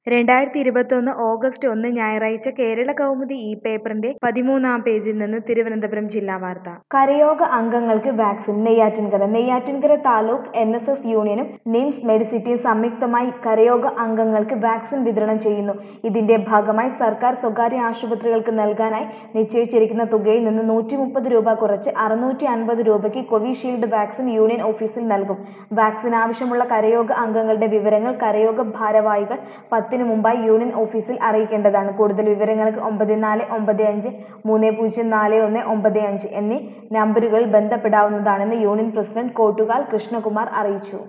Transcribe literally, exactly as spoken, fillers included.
രണ്ടായിരത്തി ഇരുപത്തൊന്ന് ഓഗസ്റ്റ് ഒന്ന് ഞായറാഴ്ച കേരള കൗമുദി ഈ പേപ്പറിന്റെ പതിമൂന്നാം പേജിൽ നിന്ന് തിരുവനന്തപുരം ജില്ലാ വാർത്ത. കരയോഗ അംഗങ്ങൾക്ക് vaccine. Neyyattinkara Neyyattinkara taluk N S S യൂണിയനും നിംസ് മെഡിസിറ്റിയും സംയുക്തമായി കരയോഗ അംഗങ്ങൾക്ക് വാക്സിൻ വിതരണം ചെയ്യുന്നു. ഇതിന്റെ ഭാഗമായി സർക്കാർ സ്വകാര്യ ആശുപത്രികൾക്ക് നൽകാനായി നിശ്ചയിച്ചിരിക്കുന്ന തുകയിൽ നിന്ന് നൂറ്റി മുപ്പത് രൂപ കുറച്ച് അറുന്നൂറ്റി അൻപത് രൂപയ്ക്ക് കോവിഷീൽഡ് വാക്സിൻ യൂണിയൻ ഓഫീസിൽ നൽകും. വാക്സിൻ ആവശ്യമുള്ള കരയോഗ അംഗങ്ങളുടെ വിവരങ്ങൾ കരയോഗ ഭാരവാഹികൾ പത്തിന് മുമ്പായി യൂണിയൻ ഓഫീസിൽ അറിയിക്കേണ്ടതാണ്. കൂടുതൽ വിവരങ്ങൾക്ക് ഒമ്പത് നാല് ഒമ്പത് അഞ്ച് മൂന്ന് പൂജ്യം നാല് ഒന്ന് ഒമ്പത് അഞ്ച് എന്നീ നമ്പറുകളിൽ ബന്ധപ്പെടാവുന്നതാണെന്ന് യൂണിയൻ പ്രസിഡന്റ് കോട്ടുകാൽ കൃഷ്ണകുമാർ അറിയിച്ചു.